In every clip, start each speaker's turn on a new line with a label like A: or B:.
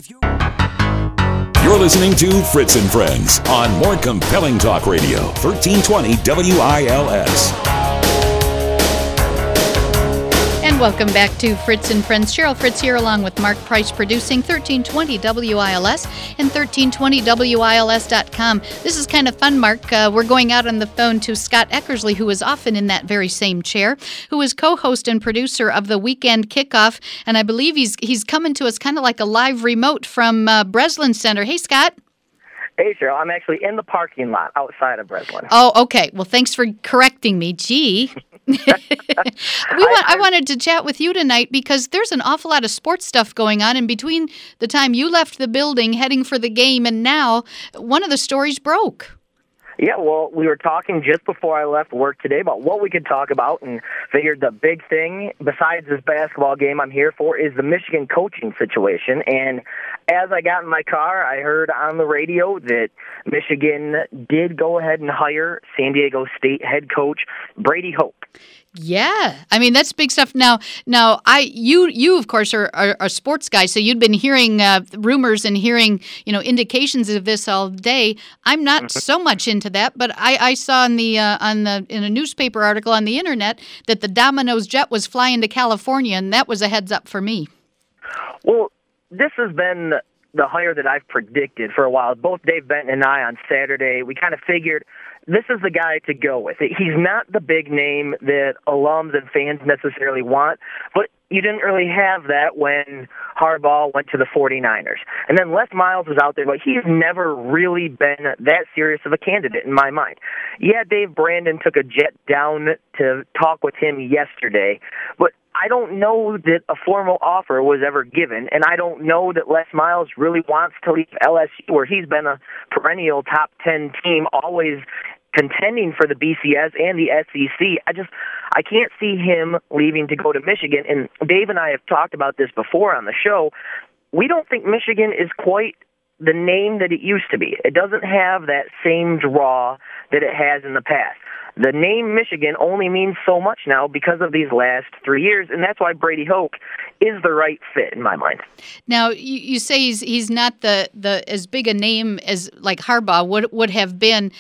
A: You're listening to Fritz and Friends on more compelling talk radio, 1320 WILS.
B: And welcome back to Fritz and Friends. Cheryl Fritz here along with Mark Price producing 1320 WILS and 1320WILS.com. This is kind of fun, Mark. We're going out on the phone to Scott Eckersley, who is often in that very same chair, who is co-host and producer of the Weekend Kickoff. And I believe he's coming to us kind of like a live remote from Breslin Center. Hey, Scott.
C: Hey, Cheryl. I'm actually in the parking lot outside of Breslin.
B: Oh, okay. Well, thanks for correcting me. Gee. I wanted to chat with you tonight because there's an awful lot of sports stuff going on, and between the time you left the building heading for the game and now, one of the stories broke.
C: Yeah, well, we were talking just before I left work today about what we could talk about, and figured the big thing, besides this basketball game I'm here for, is the Michigan coaching situation. And as I got in my car, I heard on the radio that Michigan did go ahead and hire San Diego State head coach Brady Hoke.
B: Yeah, I mean that's big stuff. Now, you of course are a sports guy, so you'd been hearing rumors and hearing indications of this all day. I'm not so much into that, but I saw in a newspaper article on the internet that the Domino's jet was flying to California, and that was a heads up for me.
C: Well, this has been the hire that I've predicted for a while. Both Dave Benton and I on Saturday, we kind of figured this is the guy to go with. He's not the big name that alums and fans necessarily want, but you didn't really have that when Harbaugh went to the 49ers. And then Les Miles was out there, but he's never really been that serious of a candidate in my mind. Yeah, Dave Brandon took a jet down to talk with him yesterday, but I don't know that a formal offer was ever given, and I don't know that Les Miles really wants to leave LSU, where he's been a perennial top 10 team, always contending for the BCS and the SEC. I can't see him leaving to go to Michigan, and Dave and I have talked about this before on the show. We don't think Michigan is quite the name that it used to be. It doesn't have that same draw that it has in the past. The name Michigan only means so much now because of these last 3 years, and that's why Brady Hoke is the right fit in my mind. Now,
B: you say he's not the as big a name as like Harbaugh would have been.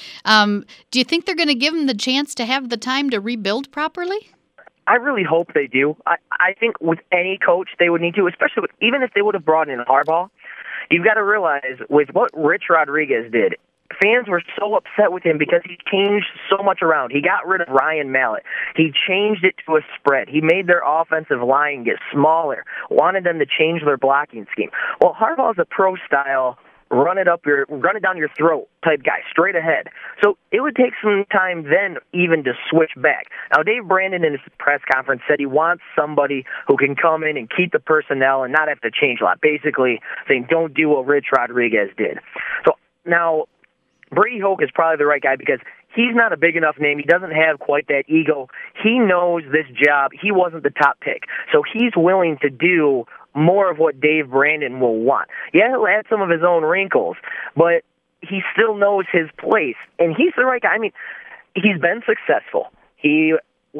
B: Do you think they're going to give him the chance to have the time to rebuild properly?
C: I really hope they do. I think with any coach they would need to, especially even if they would have brought in Harbaugh. You've got to realize with what Rich Rodriguez did, fans were so upset with him because he changed so much around. He got rid of Ryan Mallett. He changed it to a spread. He made their offensive line get smaller, wanted them to change their blocking scheme. Well, Harbaugh's a pro-style, run it down your throat type guy, straight ahead. So it would take some time then even to switch back. Now, Dave Brandon in his press conference said he wants somebody who can come in and keep the personnel and not have to change a lot, basically saying don't do what Rich Rodriguez did. So now Brady Hoke is probably the right guy because he's not a big enough name. He doesn't have quite that ego. He knows this job. He wasn't the top pick. So he's willing to do more of what Dave Brandon will want. Yeah, he'll add some of his own wrinkles, but he still knows his place, and he's the right guy. I mean, he's been successful. He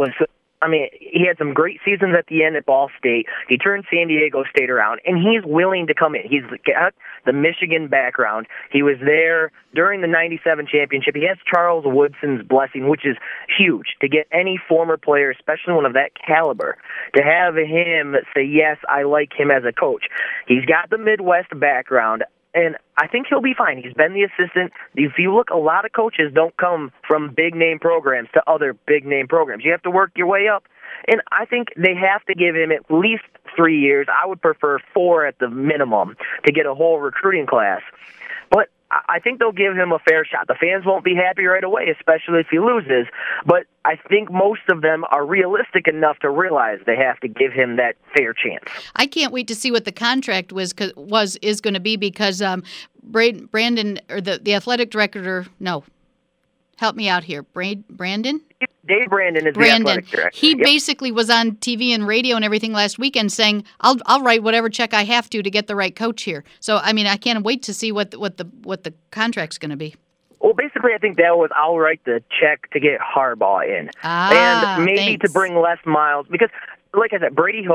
C: had some great seasons at the end at Ball State. He turned San Diego State around, and he's willing to come in. He's got the Michigan background. He was there during the 97 championship. He has Charles Woodson's blessing, which is huge to get any former player, especially one of that caliber, to have him say, yes, I like him as a coach. He's got the Midwest background, and I think he'll be fine. He's been the assistant. If you look, a lot of coaches don't come from big-name programs to other big-name programs. You have to work your way up. And I think they have to give him at least 3 years. I would prefer 4 at the minimum to get a whole recruiting class. But I think they'll give him a fair shot. The fans won't be happy right away, especially if he loses. But I think most of them are realistic enough to realize they have to give him that fair chance.
B: I can't wait to see what the contract is going to be because Brandon, or the athletic director, no, help me out here, Brandon?
C: Dave Brandon is the athletic director.
B: He basically was on TV and radio and everything last weekend saying, "I'll write whatever check I have to get the right coach here." So I mean, I can't wait to see what the contract's going to be.
C: Well, basically, I think that was I'll write the check to get Harbaugh in, and maybe to bring Les Miles because, like I said, Brady Hoke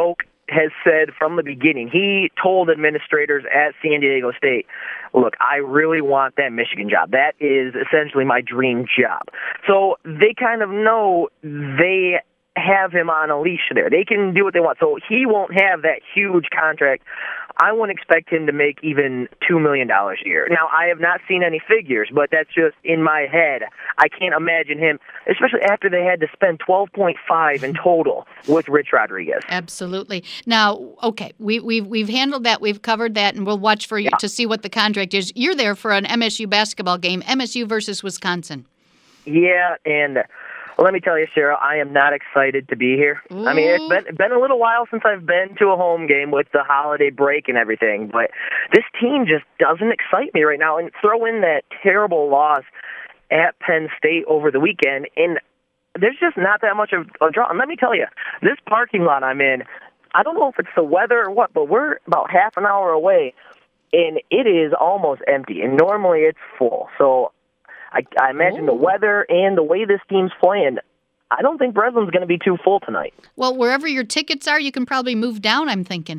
C: has said from the beginning, he told administrators at San Diego State, look, I really want that Michigan job. That is essentially my dream job. So they kind of know they have him on a leash there. They can do what they want. So he won't have that huge contract. I wouldn't expect him to make even $2 million a year. Now, I have not seen any figures, but that's just in my head. I can't imagine him, especially after they had to spend $12.5 in total with Rich Rodriguez.
B: Absolutely. Now, okay, we've handled that, we've covered that, and we'll watch for you to see what the contract is. You're there for an MSU basketball game, MSU versus Wisconsin.
C: Yeah, and let me tell you, Cheryl, I am not excited to be here.
B: Ooh.
C: I mean, it's been a little while since I've been to a home game with the holiday break and everything, but this team just doesn't excite me right now. And throw in that terrible loss at Penn State over the weekend, and there's just not that much of a draw. And let me tell you, this parking lot I'm in, I don't know if it's the weather or what, but we're about half an hour away, and it is almost empty. And normally it's full. So I imagine the weather and the way this team's playing, I don't think Breslin's going to be too full tonight.
B: Well, wherever your tickets are, you can probably move down, I'm thinking.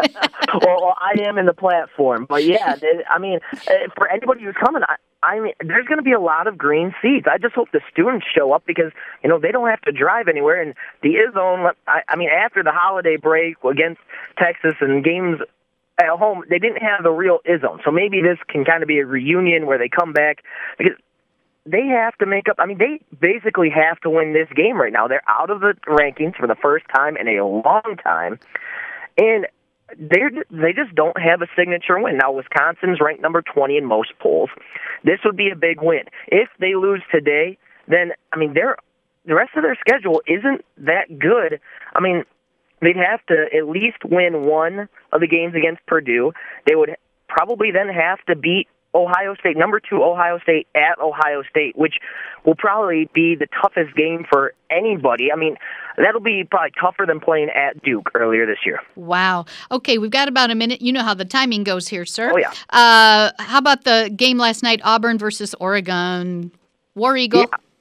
C: Well, I am in the platform. But, yeah, I mean, for anybody who's coming, I mean, there's going to be a lot of green seats. I just hope the students show up because, you know, they don't have to drive anywhere. And the Izzone, I mean, after the holiday break against Texas and games at home, they didn't have the real Izzone. So maybe this can kind of be a reunion where they come back because they have to make up. I mean, they basically have to win this game right now. They're out of the rankings for the first time in a long time, and they just don't have a signature win. Now, Wisconsin's ranked number 20 in most polls. This would be a big win. If they lose today, then, I mean, the rest of their schedule isn't that good. I mean, they'd have to at least win one of the games against Purdue. They would probably then have to beat Ohio State, number 2 Ohio State at Ohio State, which will probably be the toughest game for anybody. I mean, that'll be probably tougher than playing at Duke earlier this year.
B: Wow. Okay, we've got about a minute. You know how the timing goes here, sir.
C: Oh, yeah.
B: How about the game last night, Auburn versus Oregon? War Eagle?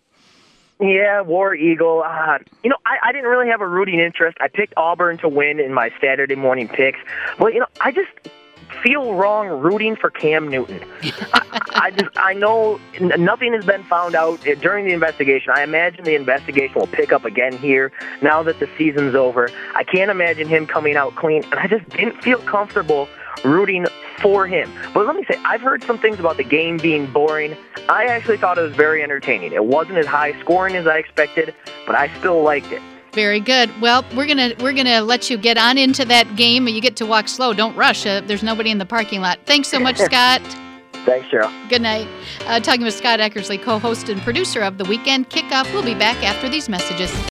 C: Yeah, War Eagle. You know, I didn't really have a rooting interest. I picked Auburn to win in my Saturday morning picks. But, you know, I just feel wrong rooting for Cam Newton. I know nothing has been found out during the investigation. I imagine the investigation will pick up again here now that the season's over. I can't imagine him coming out clean, and I just didn't feel comfortable rooting for him. But let me say, I've heard some things about the game being boring. I actually thought it was very entertaining. It wasn't as high scoring as I expected, but I still liked it.
B: Very good. Well, we're gonna let you get on into that game. You get to walk slow. Don't rush. There's nobody in the parking lot. Thanks so much, Scott.
C: Thanks, Cheryl.
B: Good night. Talking with Scott Eckersley, co-host and producer of the Weekend Kickoff. We'll be back after these messages.